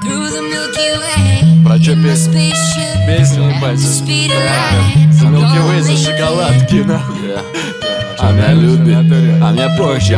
Про чё песня? Песня, ебать, за Milky Way, за шоколадки, нахуй. Она любит, а мне проще,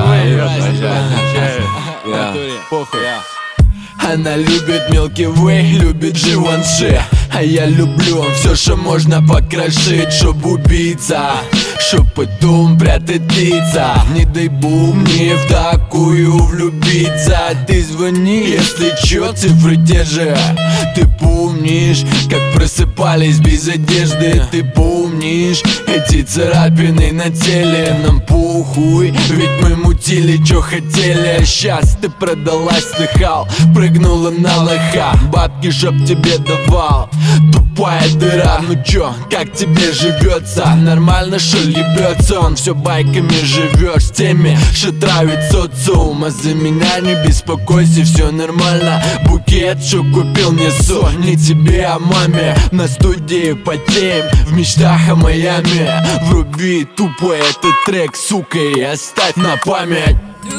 Похуй. Она любит Milky Way, любит Givenchy. А я люблю все, что можно покрошить, чтоб убийца, чтоб потом прятать лица. Не дай бог мне в такую влюбиться. Ты звони, если чё, цифры те же. Ты помнишь, как просыпались без одежды? Ты помнишь эти царапины на теле? Нам похуй, ведь мы мутили, чё хотели. А щас ты продалась, слыхал, прыгнула на лоха. Бабки, чтоб тебе давал. Тупая дыра, ну чё, как тебе живется? Нормально, что ли, ебется? Он все байками живешь, с теми, что травит социум. А за меня не беспокойся, все нормально. Букет, что купил, несу не тебе, а маме. На студии потеем, в мечтах о Майами. Вруби тупо этот трек, сука, и оставь на память.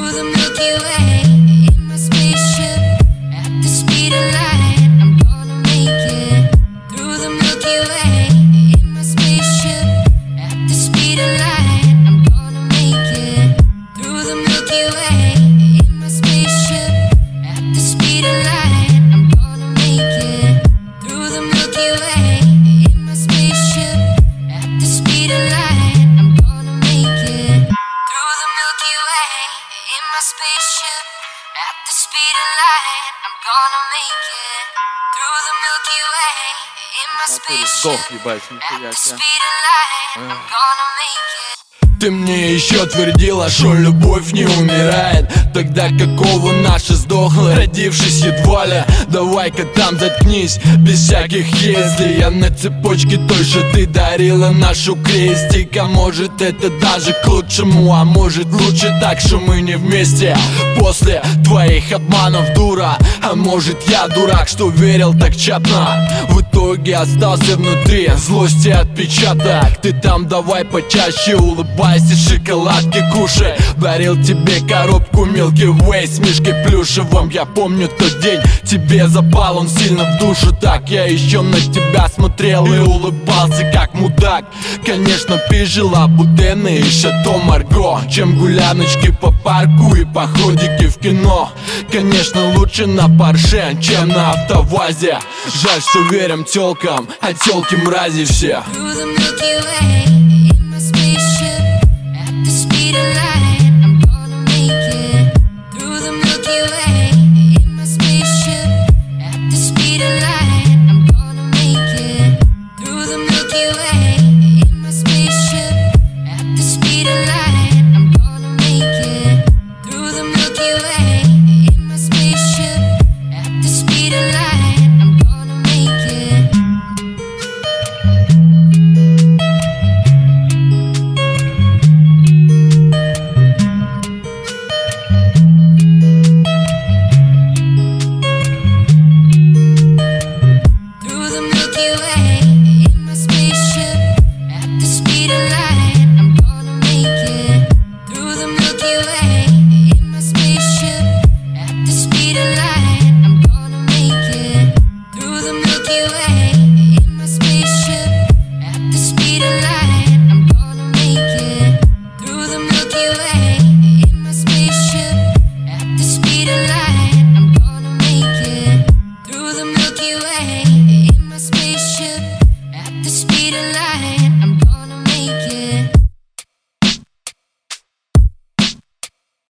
Spaceship at the speed of light. I'm gonna make it through the Milky Way in my spaceship at the speed of light. I'm gonna make it. Ты мне еще твердила, что любовь не умирает. Тогда какого наша сдохла, родившись едва ли. Давай-ка там заткнись, без всяких если. Я на цепочке той, что ты дарила нашу крестик. А может это даже к лучшему, а может лучше так, что мы не вместе. После твоих обманов, дура. А может я дурак, что верил так тщетно. В итоге остался внутри злости отпечаток. Ты там давай почаще улыбайся, шоколадки кушай. Дарил тебе коробку Milky Way с мишкой плюшевым. Я помню тот день, тебе запал он сильно в душу. Так я еще на тебя смотрел и улыбался как мудак. Конечно, пижила Будены и Шато Марго, чем гуляночки по парку и походики в кино. Конечно, лучше на Порше, чем на АвтоВАЗе. Жаль, что верим тёлкам, а тёлки мрази все. Speed of light.